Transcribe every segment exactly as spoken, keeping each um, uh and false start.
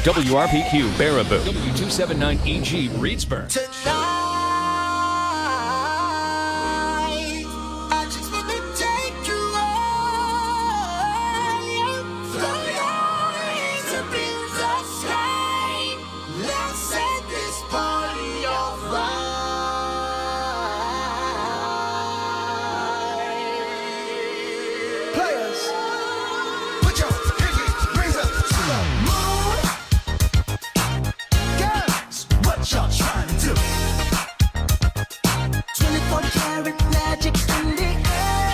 W R P Q Baraboo, W two seventy-nine E G Reedsburg. Tonight, I just want to take you higher. Fly high to be the sky. Let's set this party on fire. Players, put your pinky rings up to the moon. Girls, what y'all trying to do? twenty-four karat magic in the air.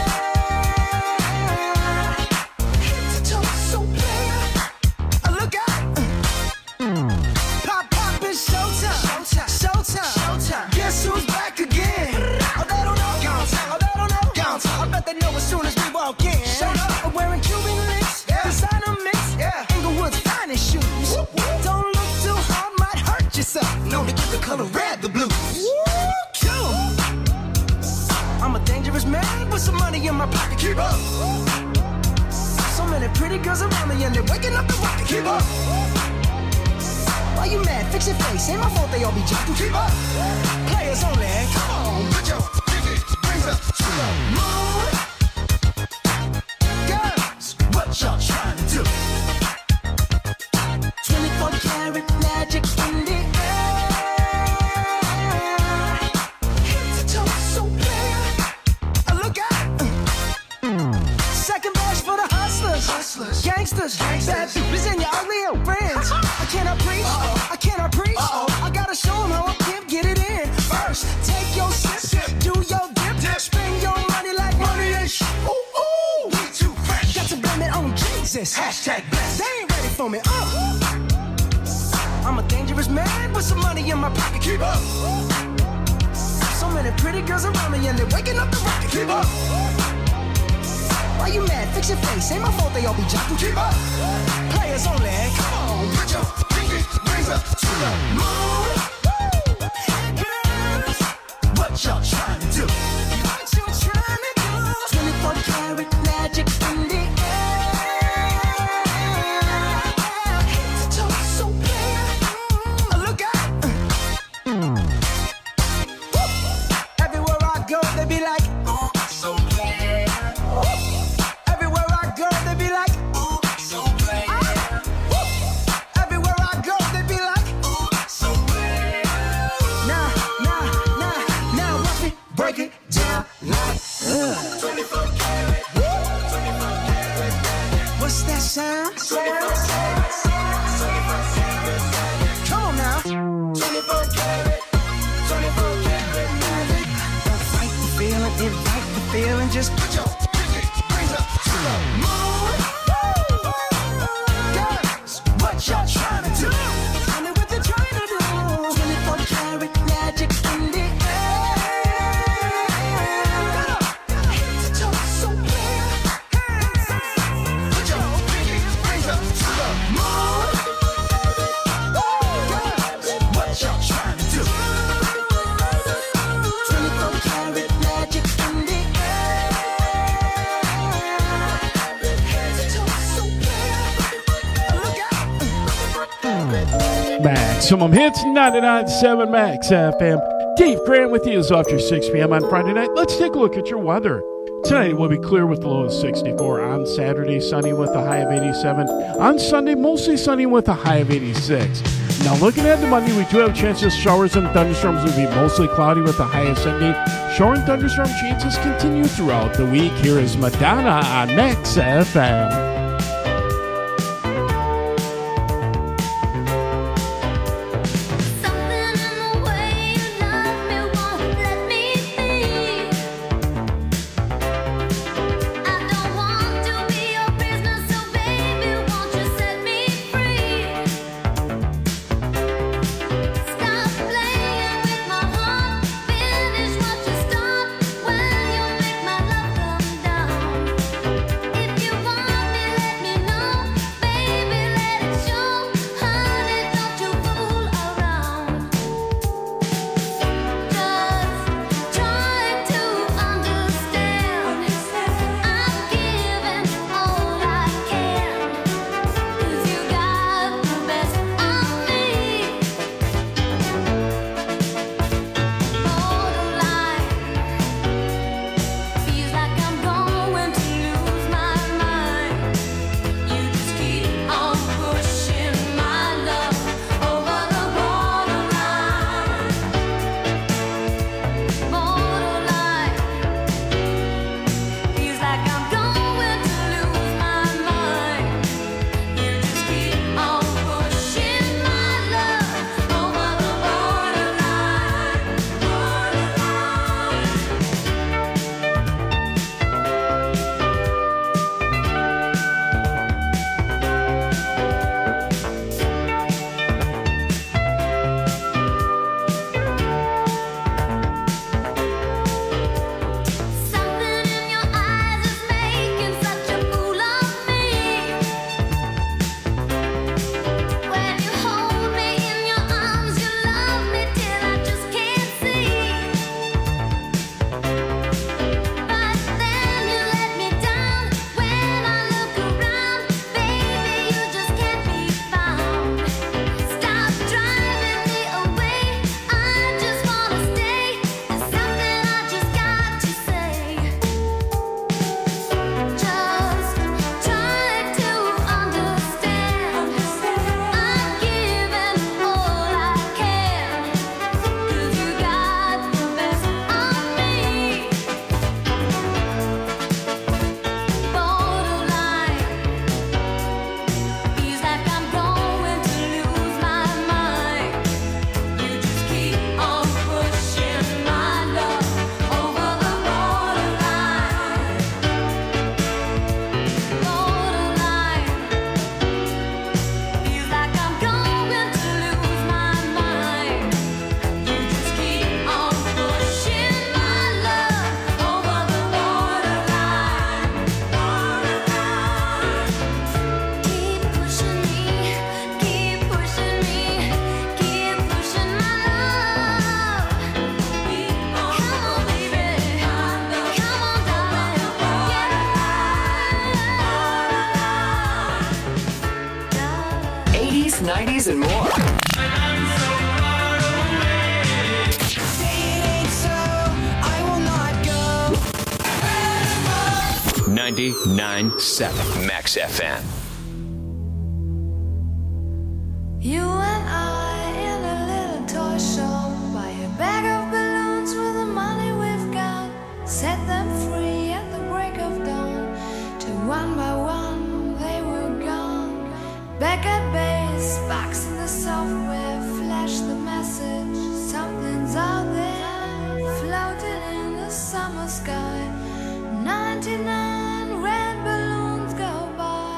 Head to toe, so clear. Uh, Look out. Pop, pop, it's showtime. Showtime. Showtime. Showtime. Guess who's back again? Oh, they don't know. Oh, they don't know. I bet they know as soon as we walk in. Showed up. I'm wearing Cuban links. Designer mix. Inglewood's finest shoes. Don't look too hard, might hurt yourself. Known to give the color red the blues. Cool. I'm a dangerous man with some money in my pocket. Keep up. So many pretty girls around me and they're waking up the rocket. Keep up. Why you mad? Fix your face. Ain't my fault they all be jocking. Keep up. Players only. Come on, put your pinky rings up to the moon. Girls, what y'all trying to do? twenty-four karat magic in the air. Head to toe, so clear. Uh, Look out. Second best for the hustlers. Hustlers. Gangsters. Bad bitches and your ugly old friends. I cannot preach. I cannot preach. I gotta show 'em how I can get it in. First, take your sip. Do your dip. Spend your money like money ain't sh- Ooh, ooh. We too fresh. Got to blame it on Jesus. Hashtag blessed. They ain't ready for me. Uh. I'm a dangerous man with some money in my pocket. Keep up. So many pretty girls around me and they're waking up the rocket. Keep up. Why you mad? Fix your face. Ain't my fault they all be jocking. Keep up. Players only. Come on, put your pinky rings up to the moon. Girls, what y'all trying to do? What you trying to do? twenty-four karat magic in the air. Head to toe, so clear. Uh, Look out. Woo. Everywhere I go, they be like, ooh, so clear. Woo. Everywhere I go, they be like, ooh, so clear. Woo. Everywhere I go, they be like, ooh, so clear. Now, now, now, now watch me break it down like uh. twenty-four karat. twenty-four karat. What's that sound? Come on now. twenty-four karat. twenty-four karat magic. Don't fight the feeling, invite the feeling. Just put your pinky rings up to the moon. Girls, what y'all trying to do? Tell me what they're trying to do. twenty-four karat magic in the air. Head to toe, so clear. Put your pinky rings up to the moon. Girls, what y'all trying to do? twenty-four karat magic in the air. Head to toe, so clear. Look out. Maximum Hits ninety-nine point seven Max F M. Dave Grant with you is after six p.m. on Friday night. Let's take a look at your weather. Tonight it will be clear with the low of sixty-four. On Saturday, sunny with a high of eighty-seven. On Sunday, mostly sunny with a high of eighty-six. Now looking at the Monday, we do have chances showers and thunderstorms will be mostly cloudy with a high of seventy. Shower and thunderstorm chances continue throughout the week. Here is Madonna on Max F M. Something in the way you love me won't let me be. I don't want to be your prisoner, so baby, won't you set me free? Stop playing with my heart, finish what you start when you make my love come down. If you want me eighties, nineties, and more. ninety-nine point seven Max F M. You and I in a little toy shop, buy a bag of balloons with the money we've got, set them free at the break of dawn, till one by one they were gone. Back at base, box in the software, flash the message, something's out there, floating in the summer sky. ninety-nine red balloons go by.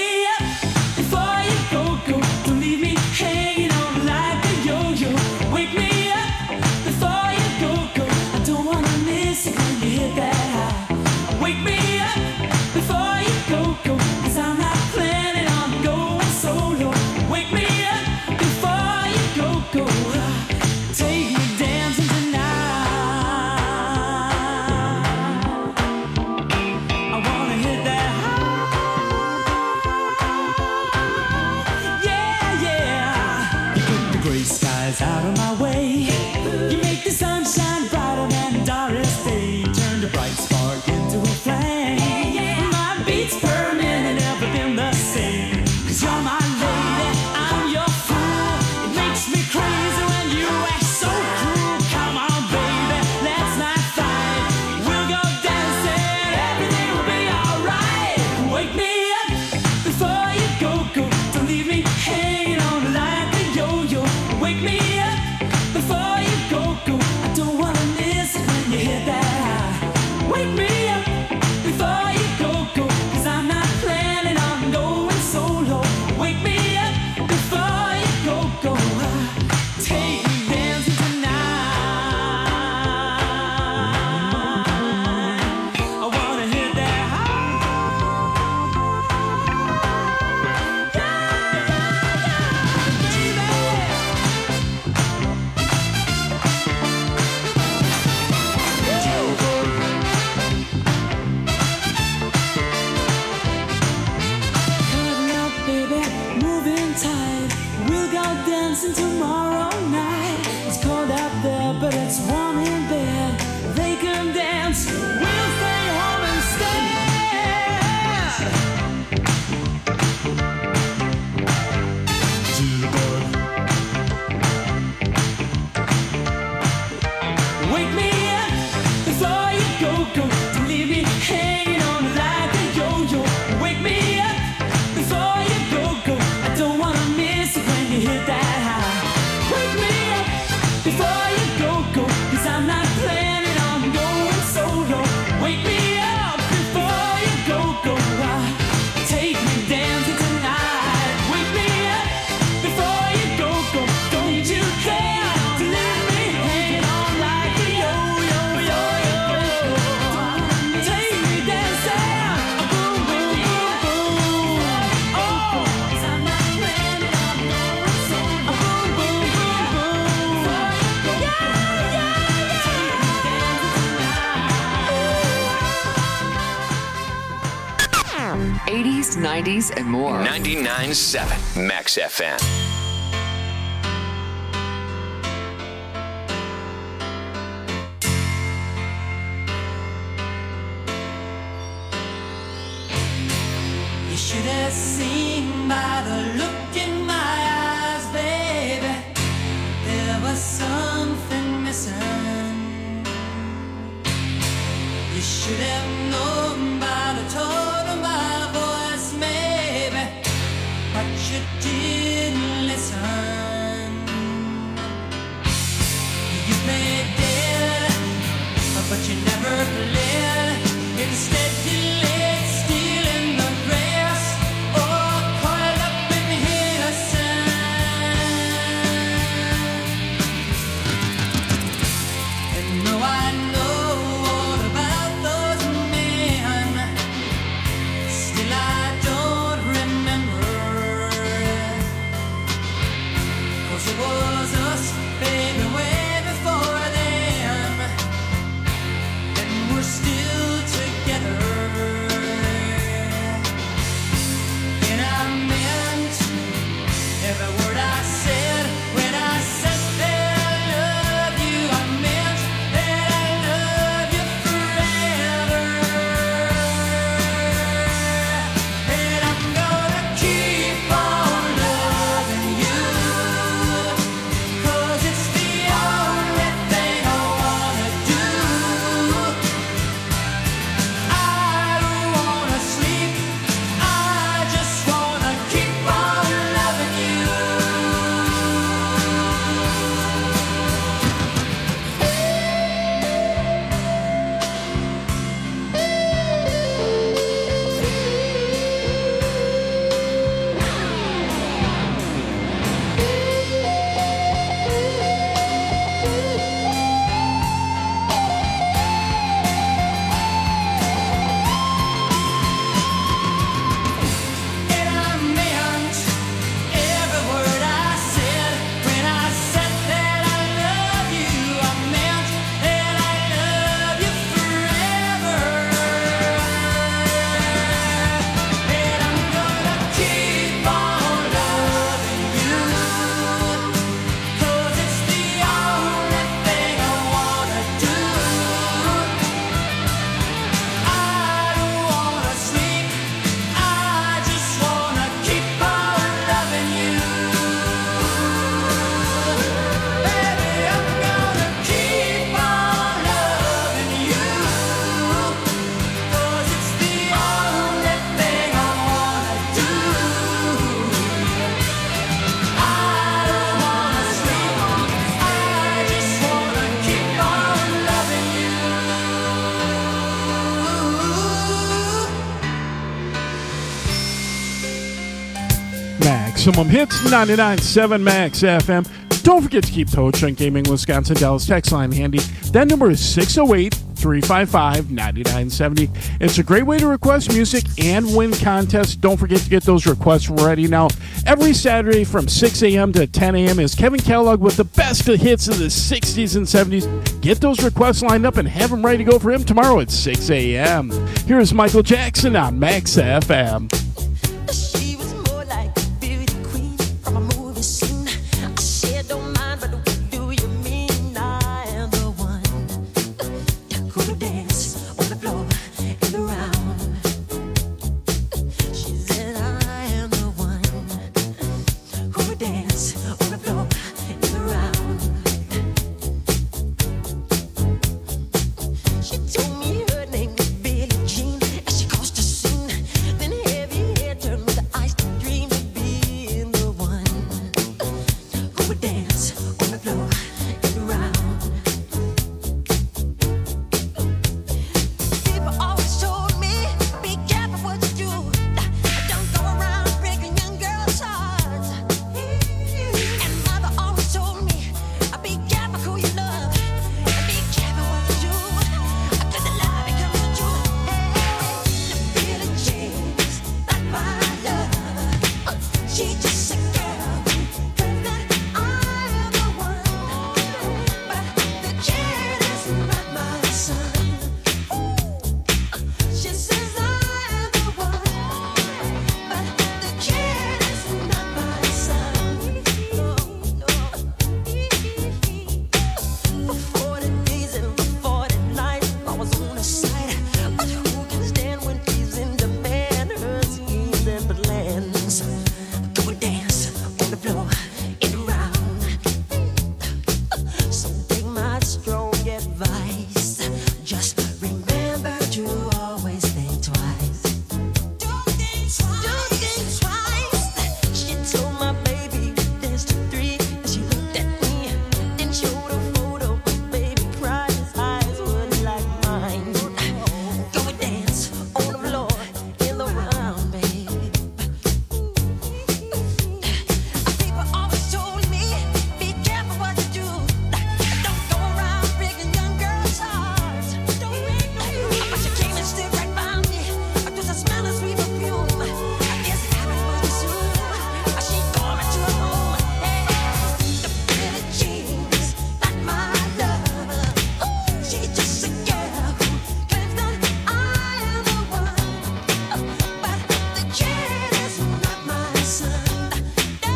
Wake of my way. You make the sunshine brighter than Doris Day. Turned a bright spark into a flame. My beats per minute never been the same. Cause you're my lady, I'm your fool. It makes me crazy when you act so cruel. Come on, baby, let's not fight. We'll go dancing, everything will be alright. Wake me up before you go, go. Don't leave me hanging on like a yo-yo. Wake me up before you go, go. I don't wanna miss it when you hit that high. Wake me up before you go, go. Cause I'm not planning on going solo. Wake me up before you go, go. Take me dancing tonight. I wanna hit that high. Yeah, yeah, yeah, Cuddle up, baby, moving tight. We'll go dancing tomorrow night. It's cold out there, but it's warm in bed. They can dance, we'll stay home instead. Wake me up before you go, go. Don't leave me hanging on like a yo-yo. Wake me up before you go, go. I don't wanna miss it when you hit that high. Wake me up before you go, go. Cause I'm not planning on going solo. Wake me up before you go, go. Take me dancing tonight. Wake me up before you go, go. Don't you care to leave me hanging on like a yo-yo, yo-yo. Take me dancing, boom, boom, boom, boom. Oh, 'cause I'm not planning on going solo. Boom, boom, boom, boom. Yeah, yeah, yeah. eighties, nineties, and more. ninety-nine point seven Max F M. You should have seen by the look in my eyes, baby. There was something missing. You should have known by the tone of my voice, maybe. But you didn't listen. You played dead, but you never played. Instead you laid still in the grass, or coiled up in innocence. And though I know all about those men, Maximum Hits, ninety-nine point seven Max F M. Don't forget to keep Toe Chunk Gaming Wisconsin Dallas text line handy. That number is six oh eight, three five five, nine nine seven oh. It's a great way to request music and win contests. Don't forget to get those requests ready now. Every Saturday from six a.m. to ten a.m. is Kevin Kellogg with the best of hits of the sixties and seventies. Get those requests lined up and have them ready to go for him tomorrow at six a.m. Here's Michael Jackson on Max F M. She was more like a beauty queen from a movie scene. I said, don't mind, but what do you mean? I am the one who would dance on the floor and around. She said, I am the one who would dance on the floor and around. She told me her name was Billie Jean as she crossed the scene. Then heavy hair turned with the ice dream of being the one who would dance on the floor and around. People always told me, be careful what you do. Don't go around breaking young girls' hearts. And mother always told me, be careful who you love. And be careful what you do. Cause the love becomes true. Hey, the Billie Jean's not my love. She just a girl. Cause that I am the one. But the kid is not my son. She says I am the one. But the kid is not my son. For forty days and for forty nights, I was on her side. But who can stand when she's in demand? Her schemes and plans. Go and dance on the floor and around. So take my strong advice. Just remember to always think twice. Don't think twice. She told my baby dance to three. And she looked at me, then showed a photo. Baby cried, his eyes were like mine. Go and dance on the floor in the round, baby. People always told me, be careful what you do. Don't go around breaking young girls' hearts. But she came and stood right by me. To the smell of sweet perfume. I guess it happened pretty soon. She called me to her home. Hey, the Billie Jean's not my love. She's just a girl who claims that I am the one. But the kid is not my son. The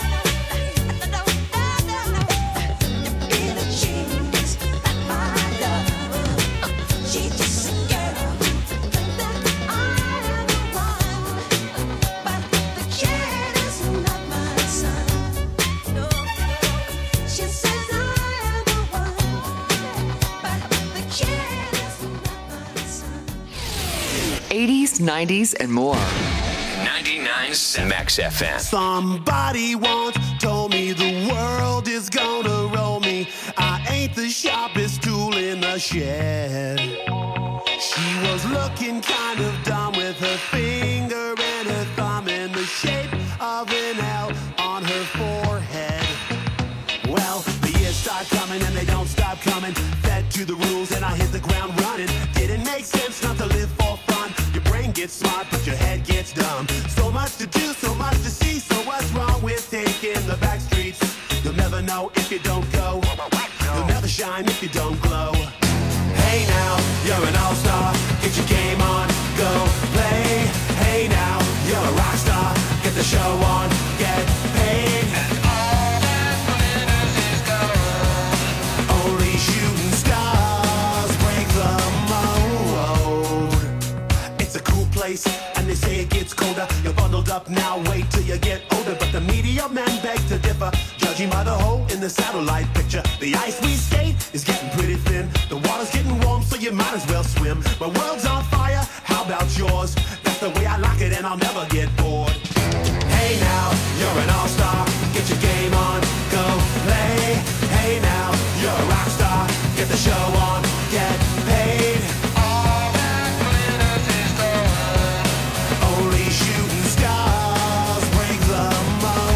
Billie Jean's not my love. She's just a girl who claims that I am the one. But the kid is not my son. No, she says I am the one. But the kid is not my son. eighties, nineties, and more. ninety-nine point seven Max F M. Somebody once told me the world is gonna roll me. I ain't the sharpest tool in the shed. She was looking kind of dumb with her finger and her thumb in the shape of an L on her forehead. Well, the years start coming and they don't stop coming. Fed to the rules and I hit the ground running. Didn't make sense not to live for fun. Your brain gets smart but your head gets dumb. So much to do, so much to see. So what's wrong with taking the back streets? You'll never know if you don't go. You'll never shine if you don't glow. Hey now, you're an all-star. Get your game on, go play. Hey now, you're a rock star. Get the show on, get paid. And all that glitters is gold. Only shooting stars break the mold. It's a cool place, and they say it gets colder. You're bundled up now, wait till you get older. But the media men beg to differ, judging by the hole in the satellite picture. The ice we skate is getting pretty thin. The water's getting warm, so you might as well swim. My world's on fire, how about yours? That's the way I like it, and I'll never get bored. Hey now, you're an all-star. Get your game on, go play. Hey now, you're a rock star. Get the show on, get paid. All that glitters is gold. Only shooting stars break the mold.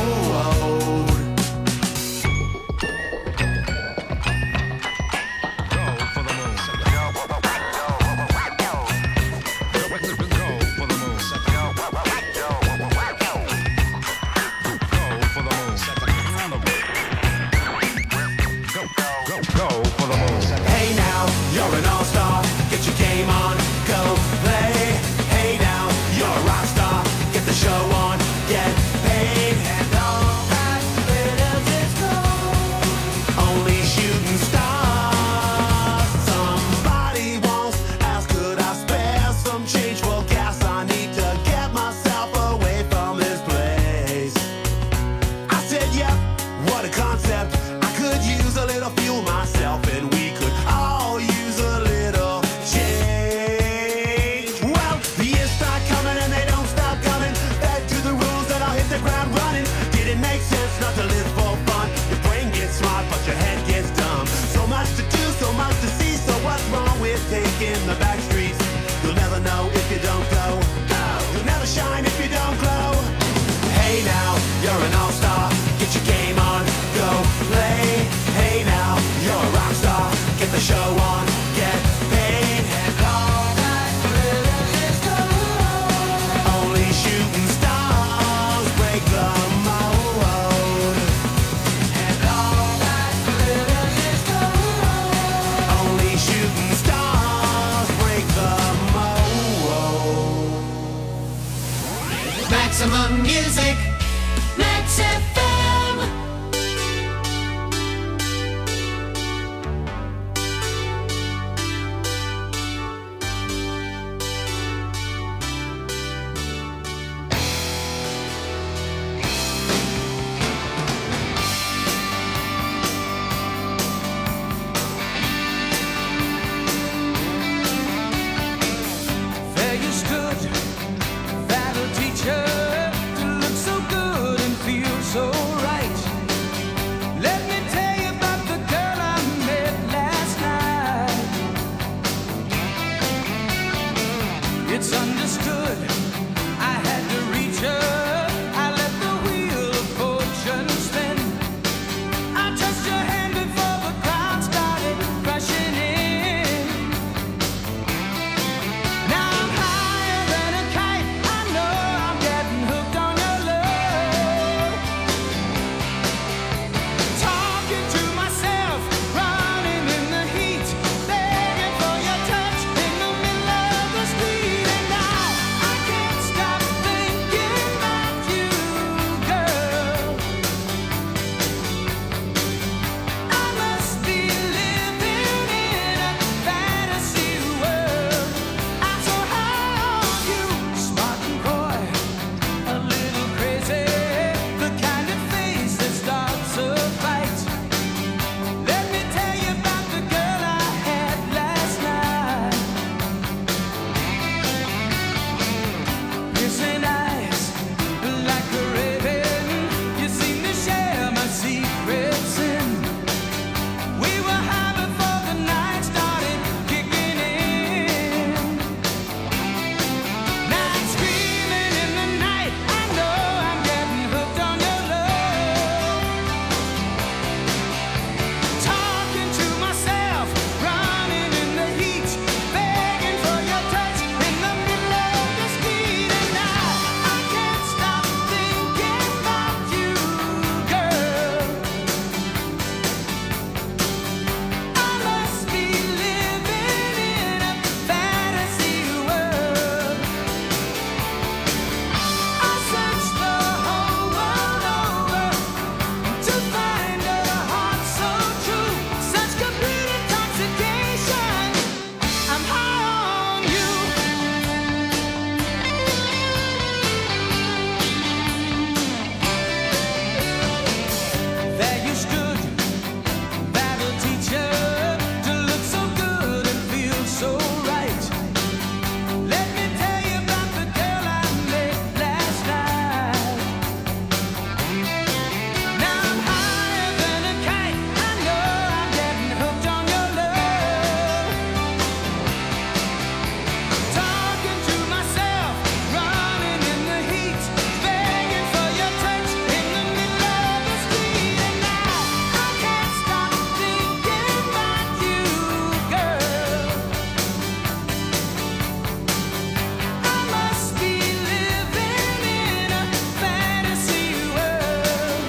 sure won't get paid. And all that glitters is gold. Only shooting stars break the mold. And all that glitters is gold. Only shooting stars break the mold. Maximum Music, Max F M. There you stood, that'll teach her to look so good and feel so right. Let me tell you about the girl I met last night. It's understood, I had to reach her. I let the wheel of fortune spin. I touched her hand before the crowd started rushing in. Now I'm higher than a kite. I know I'm getting hooked on your love. Talking to myself, running in the heat, begging for your touch in the middle of the street. And now I can't stop thinking about you, girl. I must be living in a fantasy world. I'm so high on you, smart and coy, a little crazy, the kind of face that starts a fight. Let me tell you about the girl I had last night. Piercing eyes, like a raven, you seem to share my secrets in. We were high before the night started kicking in. Now I'm screaming in the night. I know I'm getting hooked on your love. Talking to myself, running in the heat, begging for your touch in the middle of the street. And now I can't stop thinking about you, girl. I must be living in a fantasy world. I searched the whole world over to find a heart so true, such complete intoxication. I'm high on you. There you stood, that'll teach her to look so good and feel so right. Let me tell you about the girl I met last night. Now I'm higher than a kite. I know I'm getting hooked on your love. Talking to myself, running in the heat, begging for your touch in the middle of the street. And now I can't stop thinking about you, girl. I must be living in a fantasy world.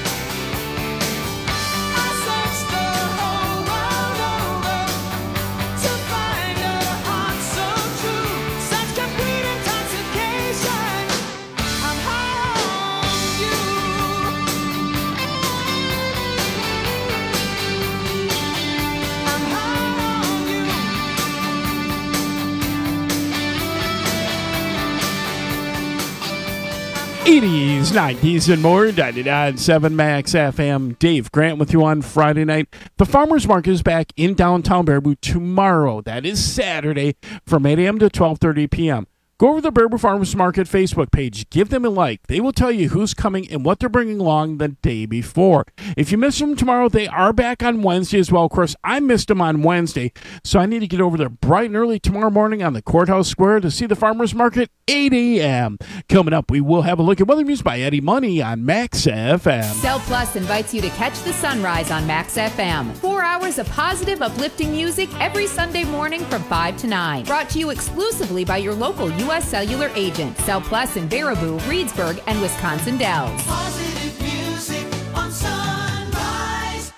I searched the whole world over to find a heart so true, such complete intoxication. I'm high on you. I'm high on you. eighties, nineties, and more. ninety-nine point seven Max F M. Dave Grant with you on Friday night. The Farmers Market is back in downtown Baraboo tomorrow. That is Saturday from eight a.m. to twelve thirty p.m. Go over to the Baraboo Farmers Market Facebook page. Give them a like. They will tell you who's coming and what they're bringing along the day before. If you miss them tomorrow, they are back on Wednesday as well. Of course, I missed them on Wednesday, so I need to get over there bright and early tomorrow morning on the Courthouse Square to see the Farmers Market, eight a.m. Coming up, we will have a look at weather news by Eddie Money on Max F M. Cell Plus invites you to catch the sunrise on Max F M. Four hours of positive, uplifting music every Sunday morning from five to nine. Brought to you exclusively by your local U S Cellular agent. Cell Plus in Baraboo, Reedsburg, and Wisconsin Dells. Positive music on Sunrise.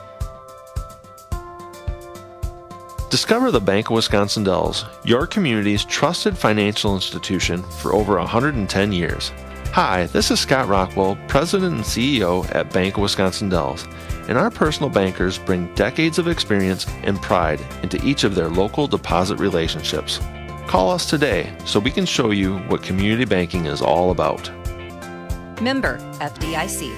Discover the Bank of Wisconsin Dells, your community's trusted financial institution for over one hundred ten years. Hi, this is Scott Rockwell, President and C E O at Bank of Wisconsin Dells, and our personal bankers bring decades of experience and pride into each of their local deposit relationships. Call us today so we can show you what community banking is all about. Member F D I C.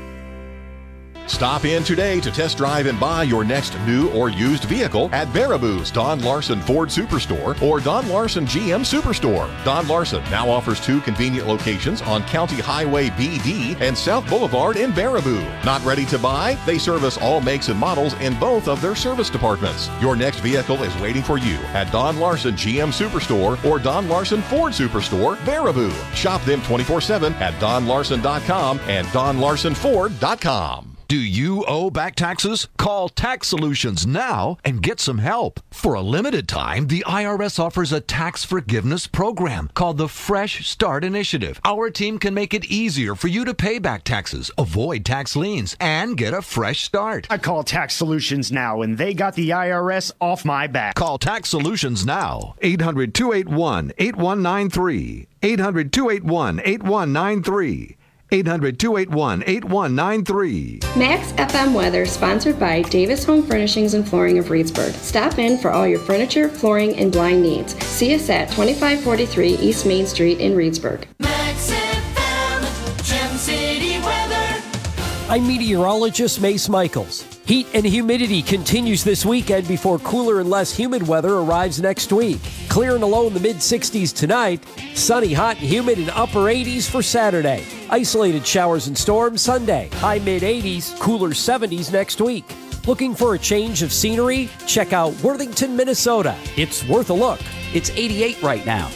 Stop in today to test drive and buy your next new or used vehicle at Baraboo's Don Larson Ford Superstore or Don Larson G M Superstore. Don Larson now offers two convenient locations on County Highway B D and South Boulevard in Baraboo. Not ready to buy? They service all makes and models in both of their service departments. Your next vehicle is waiting for you at Don Larson G M Superstore or Don Larson Ford Superstore, Baraboo. Shop them twenty-four seven at don larson dot com and don larson ford dot com. Do you owe back taxes? Call Tax Solutions now and get some help. For a limited time, the I R S offers a tax forgiveness program called the Fresh Start Initiative. Our team can make it easier for you to pay back taxes, avoid tax liens, and get a fresh start. I call Tax Solutions now, and they got the I R S off my back. Call Tax Solutions now. eight hundred, two eight one, eight one nine three. eight hundred, two eight one, eight one nine three. eight hundred, two eight one, eight one nine three. Max F M weather sponsored by Davis Home Furnishings and Flooring of Reedsburg. Stop in for all your furniture, flooring, and blind needs. See us at twenty-five forty-three East Main Street in Reedsburg. Max F M, Gem City weather. I'm meteorologist Mace Michaels. Heat and humidity continues this weekend before cooler and less humid weather arrives next week. Clear and a low in the mid sixties tonight. Sunny, hot, and humid in upper eighties for Saturday. Isolated showers and storms Sunday. High mid eighties, cooler seventies next week. Looking for a change of scenery? Check out Worthington, Minnesota. It's worth a look. It's eighty-eight right now.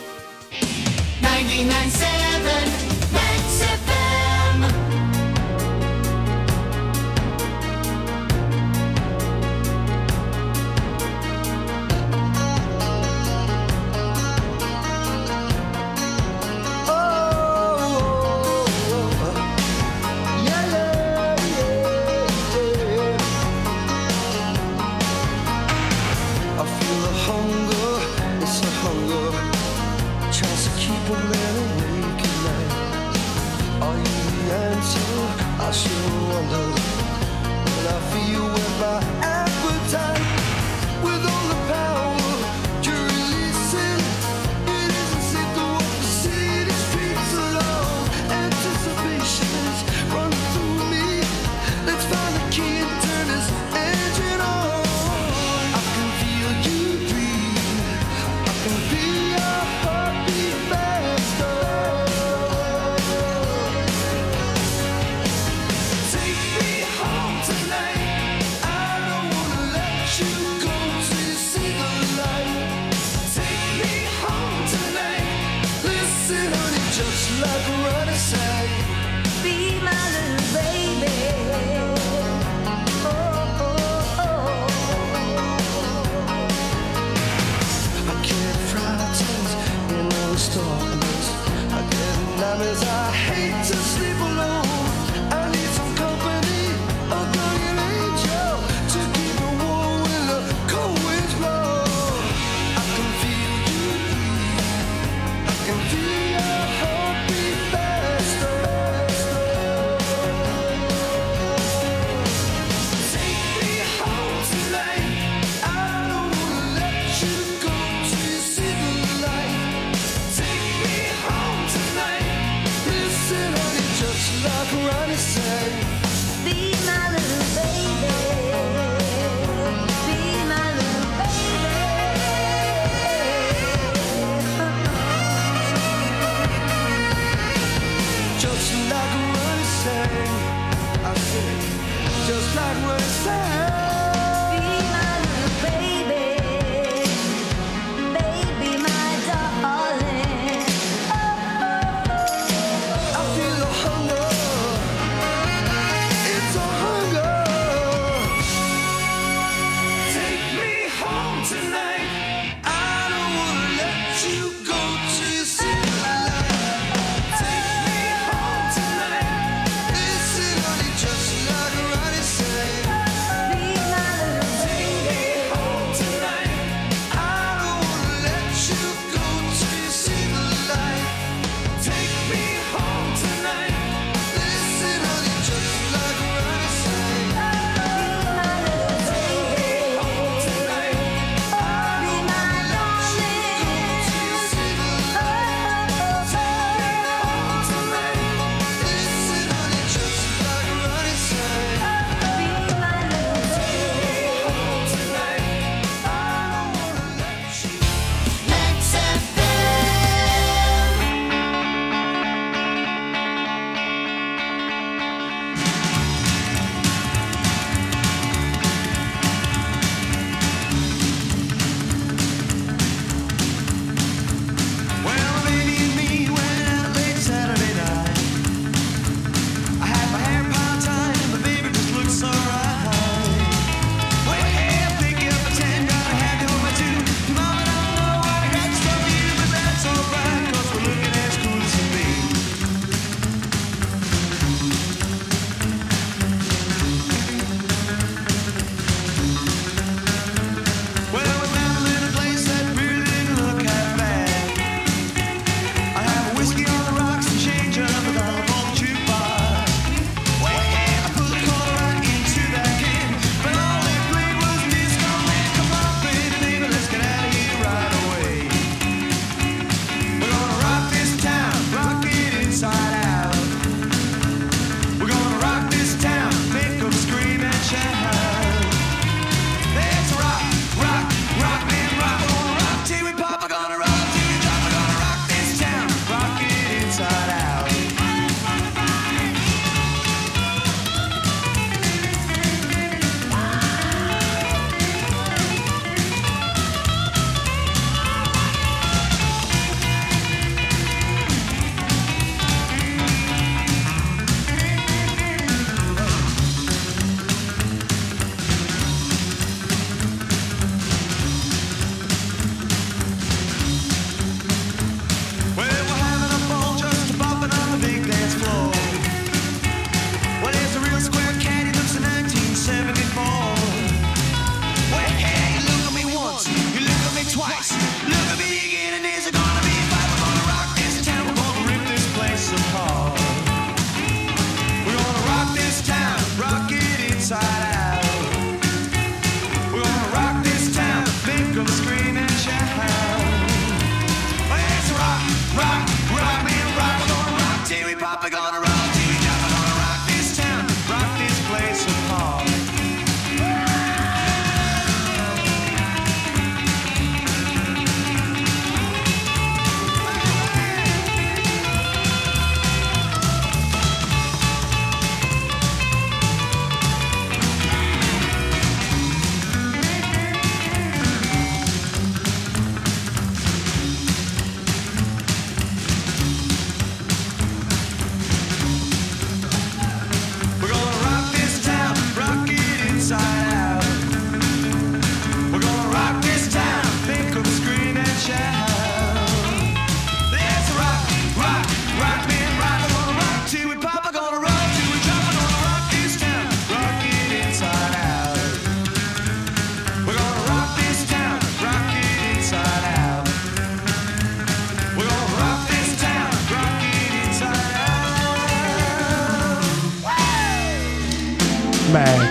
ninety-nine point seven Max F M. I feel a hunger, it's a hunger, tries to keep a man away.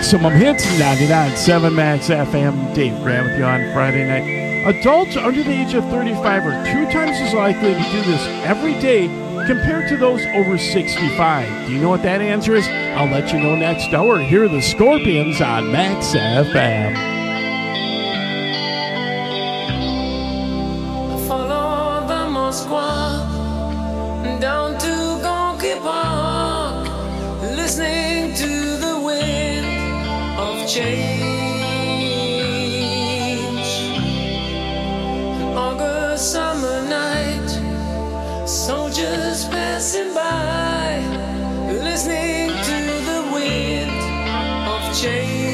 Maximum Hits, ninety-nine point seven Max F M. Dave Grant with you on Friday night. Adults under the age of thirty-five are two times as likely to do this every day compared to those over sixty-five. Do you know what that answer is? I'll let you know next hour. Here are the Scorpions on Max F M. Follow the Moskwa down to Gonky Park, listening to the wind of change. An August summer night, soldiers passing by, listening to the wind of change.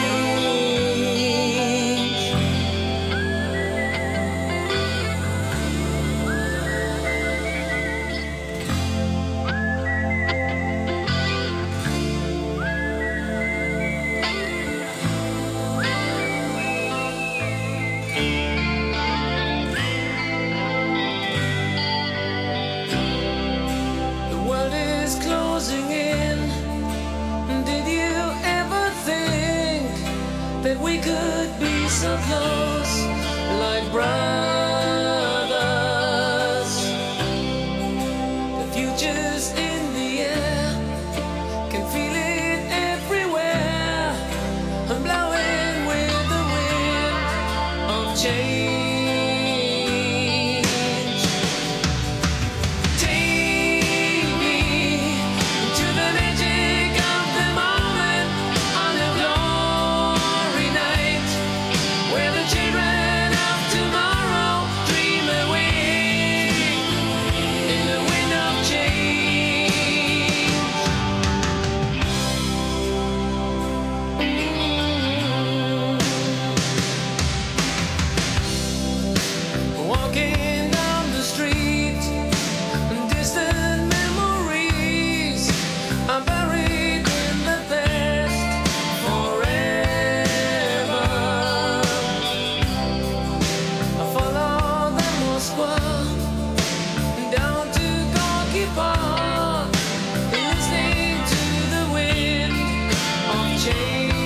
We could be so close, like brothers. The future's in the air, can feel it everywhere. I'm blowing with the wind of change. Take me to the magic of the moment on a glory night, where the children of tomorrow dream away in the wind of change. Walking down the street, distant memories are buried in the past forever. I follow the Moskwa down to Gonky Park, listening to the wind of change.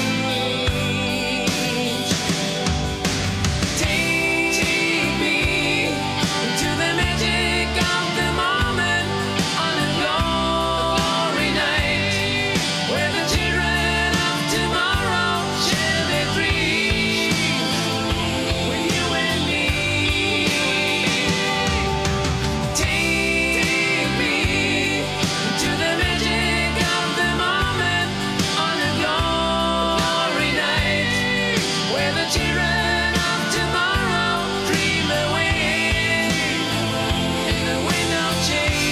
Take me to the magic of the moment on a glory night, where the children of tomorrow share their dreams with you and me. Take me to the magic of the moment on a glory night, where the children of tomorrow dream away in the wind of change.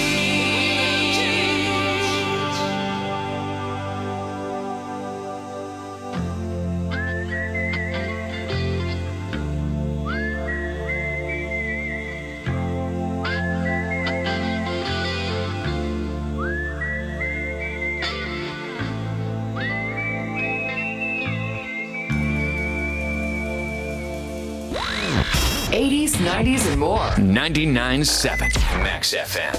eighties, nineties, and more. ninety-nine point seven Max F M.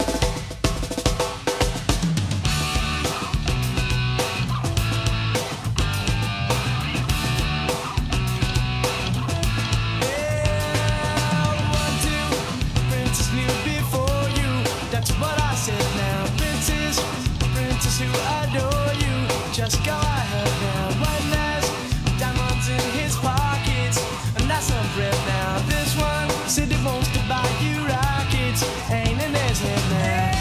Princess knew before you. That's what I said now. Princess, princess who adore you. Just go ahead now. One has diamonds in his pockets, and that's some bread now. This one said he wants to buy you rockets. Ain't in his head now.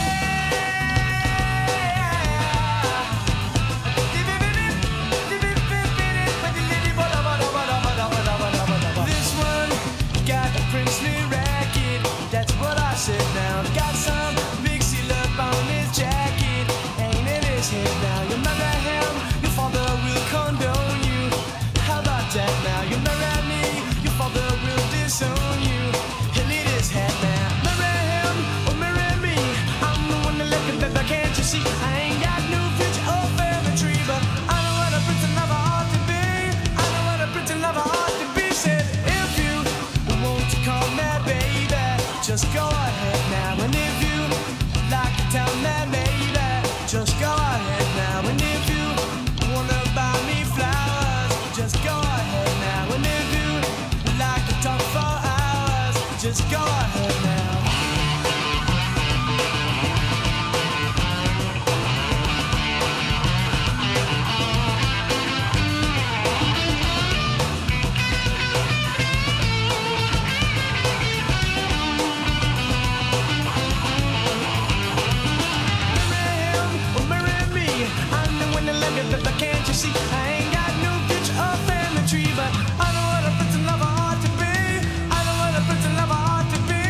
tree, but I know what a pretty lover ought to be. I know what a pretty lover ought to be.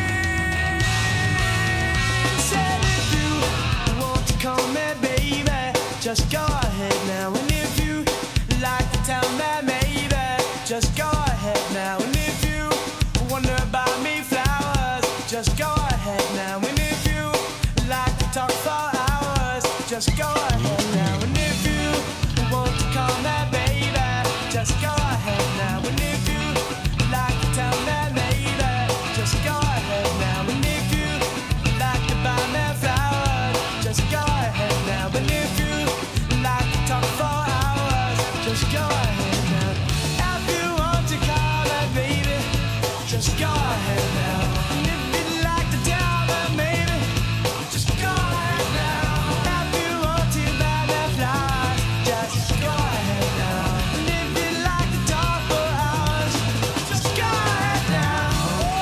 Said if you want to call me baby, just go ahead now. And if you like to tell me maybe, just go ahead now. And if you wonder about me flowers, just go ahead now. And if you like to talk for hours, just go ahead now. And if you want to call me baby, just go ahead now. And if you like to tell me maybe, just go ahead now. And if you like to buy me flowers, just go ahead now. But if you like to talk for hours, just go ahead now. If you want to call me baby, just go ahead now. And if you'd like to tell me maybe, just go ahead now. If you want to buy me flowers, just go ahead now. And if you'd like to talk for hours, just go ahead now.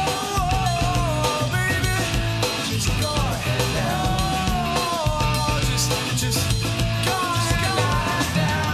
Oh, baby, just go ahead now. Oh, just, just go ahead now.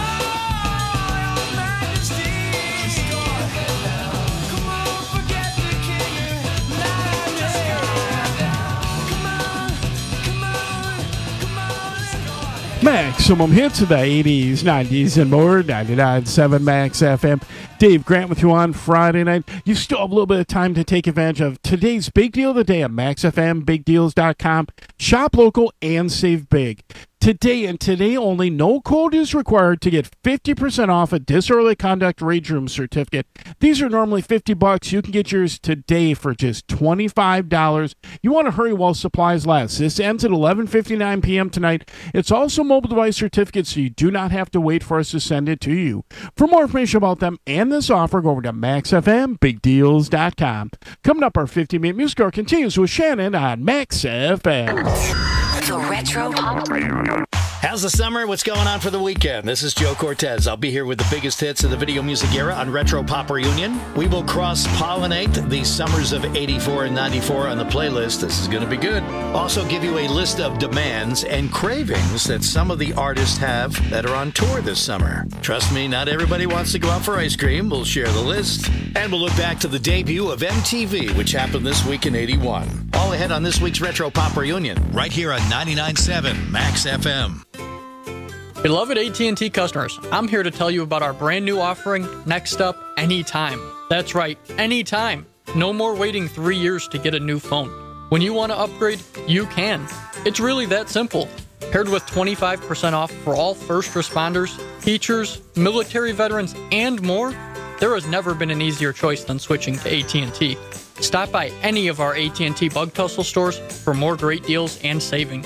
Oh, your Majesty, just go ahead now. Come on, forget the king. Just go ahead now. Come on, come on, come on, let's go ahead. Maximum hits of the eighties, nineties, and more. ninety-nine point seven Max F M. Dave Grant with you on Friday night. You still have a little bit of time to take advantage of today's big deal of the day at max f m big deals dot com. Shop local and save big. Today and today only, no code is required to get fifty percent off a disorderly conduct rage room certificate. These are normally fifty bucks. You can get yours today for just twenty-five dollars. You want to hurry while supplies last. This ends at eleven fifty-nine p.m. tonight. It's also mobile device certificate, so you do not have to wait for us to send it to you. For more information about them and this offer, go over to max f m big deals dot com. Coming up, our fifty-minute music hour continues with Shannon on Max F M. The Retro Pop Reunion. How's the summer? What's going on for the weekend? This is Joe Cortez. I'll be here with the biggest hits of the video music era on Retro Pop Reunion. We will cross-pollinate the summers of eighty-four and ninety-four on the playlist. This is going to be good. Also give you a list of demands and cravings that some of the artists have that are on tour this summer. Trust me, not everybody wants to go out for ice cream. We'll share the list. And we'll look back to the debut of M T V, which happened this week in eighty-one. All ahead on this week's Retro Pop Reunion, right here on ninety-nine point seven Max F M. Beloved A T and T customers, I'm here to tell you about our brand new offering, Next Up Anytime. That's right, anytime. No more waiting three years to get a new phone. When you want to upgrade, you can. It's really that simple. Paired with twenty-five percent off for all first responders, teachers, military veterans, and more, there has never been an easier choice than switching to A T and T. Stop by any of our A T and T Bug Tussle stores for more great deals and savings.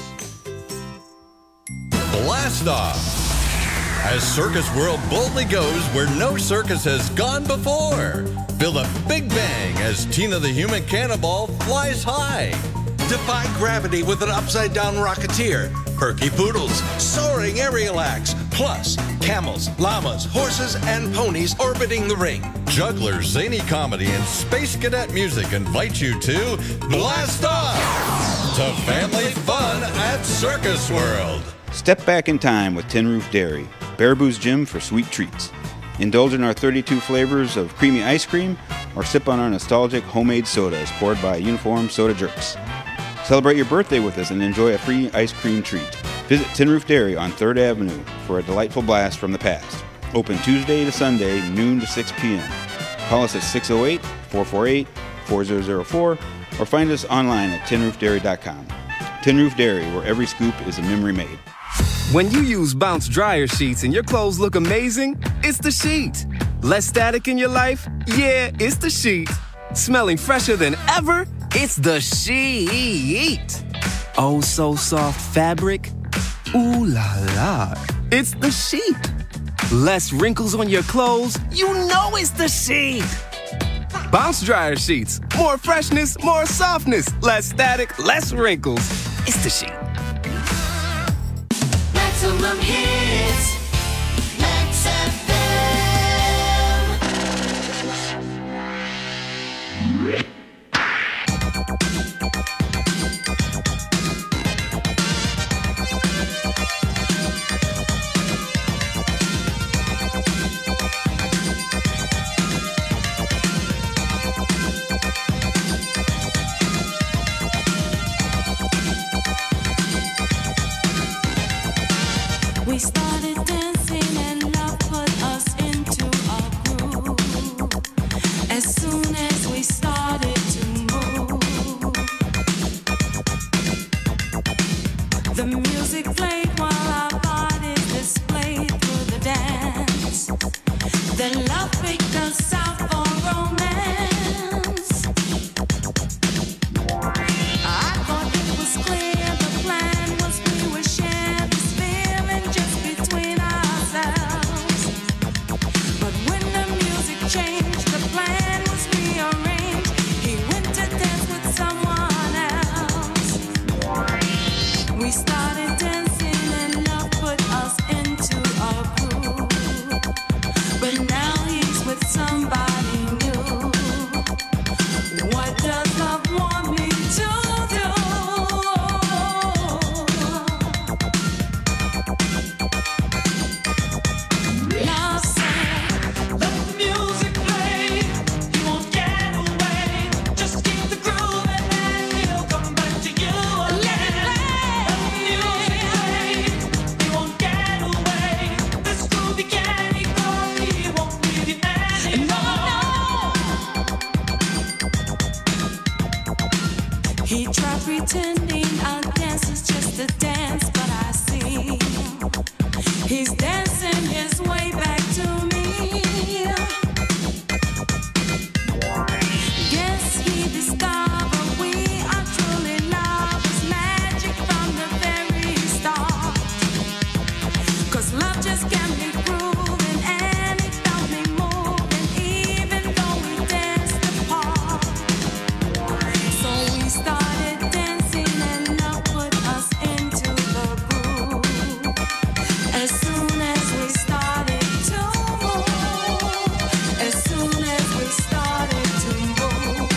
Blast Off! As Circus World boldly goes where no circus has gone before. Feel the big bang as Tina the Human Cannonball flies high. Defy gravity with an upside-down rocketeer. Perky poodles, soaring aerial acts. Plus, camels, llamas, horses, and ponies orbiting the ring. Jugglers, zany comedy, and space cadet music invite you to Blast Off! To family fun at Circus World. Step back in time with Tin Roof Dairy, Baraboo's Gym for sweet treats. Indulge in our thirty-two flavors of creamy ice cream or sip on our nostalgic homemade sodas poured by uniformed soda jerks. Celebrate your birthday with us and enjoy a free ice cream treat. Visit Tin Roof Dairy on third Avenue for a delightful blast from the past. Open Tuesday to Sunday, noon to six p.m. Call us at six oh eight, four four eight, four zero zero four or find us online at tin roof dairy dot com. Tin Roof Dairy, where every scoop is a memory made. When you use Bounce dryer sheets and your clothes look amazing, it's the sheet. Less static in your life? Yeah, it's the sheet. Smelling fresher than ever? It's the sheet. Oh, so soft fabric? Ooh la la. It's the sheet. Less wrinkles on your clothes? You know it's the sheet. Bounce dryer sheets. More freshness, more softness. Less static, less wrinkles. It's the sheet. Maximum hits, Max F M. Then love picked us out for romance. I thought it was clear the plan was we would share this feeling just between ourselves. But when the music changed, the plan was rearranged. He went to dance with someone else. We started dancing and love put us into a groove. But now he's with somebody new. What does love want me to do? Love said, let the music play. You won't get away. Just keep the groove and then he'll come back to you again. Let the music play. You won't get away. This groovy candy girl, he won't leave you anymore. He tried pretending our dance is just a dance, but I see he's dancing his way back to me. Guess he discovered we are truly lovers, magic from the very start. 'Cause love just can't be proven, and it felt me moving, even though we danced apart. So we started dancing and love put us into the groove. As soon as we started to move, as soon as we started to move,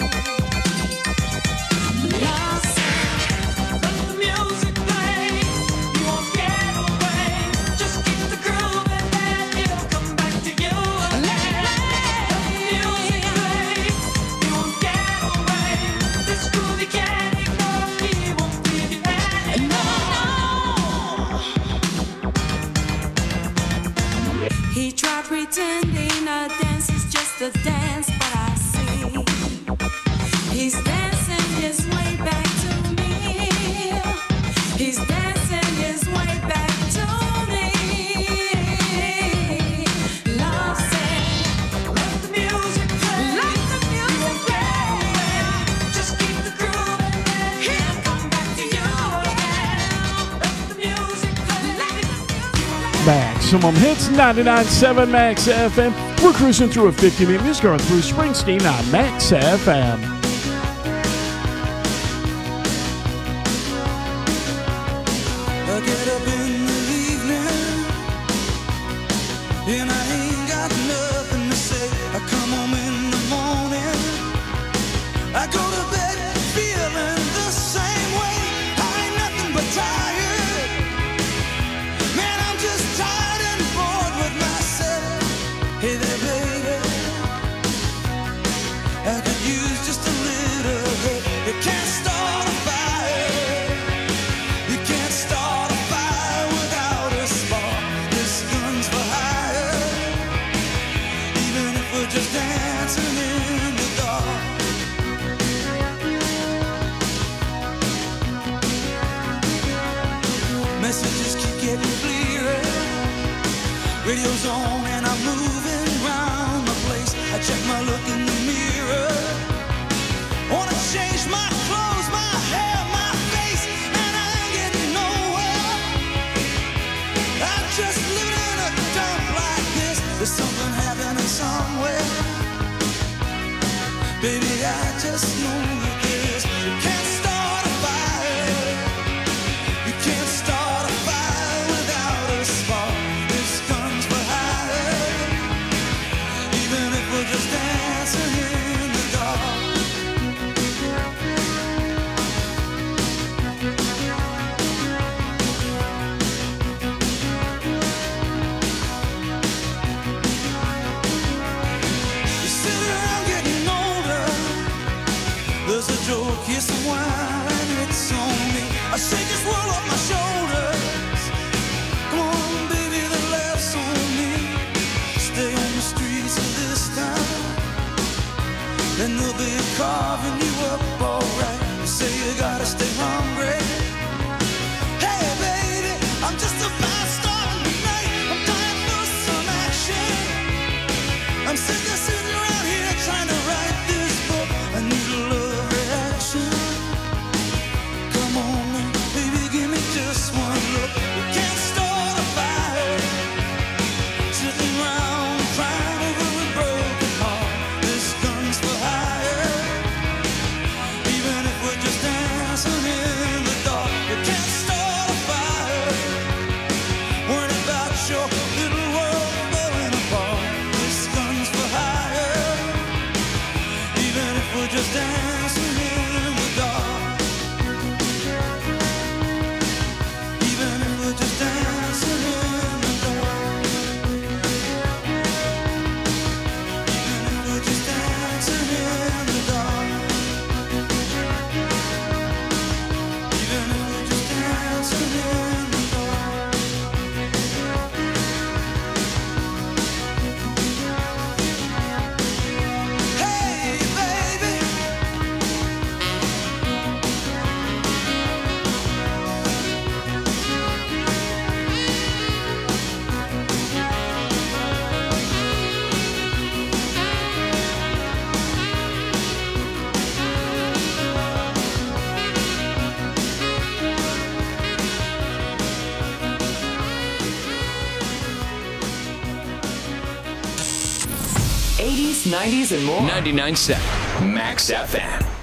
love said, let the music play. You won't get away. Just keep the groove and then he'll come back to you again. Let the music play. You won't get away. This groovy candy girl, he won't leave you anymore. He tried pretending a dance is just a dance, but I see he's dancing his way back to me. He's dancing his way back to me. Love said, let the music play. Let the music play. Just keep the groove and then he'll come back to you again. Let the music play. Maximum Hits ninety-nine point seven Max F M. We're cruising through a fifty-minute music hour with Bruce Springsteen on Max F M. I get up in the evening and I ain't got nothing to say. I come home in the morning, I go to bed feeling the same way. I ain't nothing but tired. Man, I'm just tired and bored with myself. Hey there, baby, I could use just a little bit. You can't start a fire. You can't start a fire without a spark. This gun's for hire. Even if we're just dancing in the dark. Messages keep getting clearer. Radio's on and I'm moving around the place. I check my look in the mirror. Wanna change my clothes, my hair, my face, and I ain't getting nowhere. I'm just living in a dump like this. There's something happening somewhere. Baby, I just know that this. You can't start a fire. You can't start a fire without a spark. This gun's for hire. Even if we're just dancing in the dark. You sit around getting older. There's a joke, yes, a wine, it's on me. I shake this world off my shoulders. Come on, baby, the laughs on me. Stay on the streets of this town, and they'll be carving you up alright. You say you gotta stay hungry. Hey, baby, I'm just about starting tonight. I'm dying for some action. I'm sick of sitting around here trying to write this book. I need a love reaction. Come on, now, baby, give me just one look. We can't start a fire. Sitting around crying over a broken heart. This gun's for hire. Even if we're just dancing in the dark, we can't start a fire. Worrying about your little world falling apart. This gun's for hire. Even if we're just dancing in the dark. Even if we're just dancing in the dark. Even if we're just dancing in the dark. Even if we're just dancing in the dark. Hey, baby. eighties, nineties, and more. ninety-nine point seven Max F M.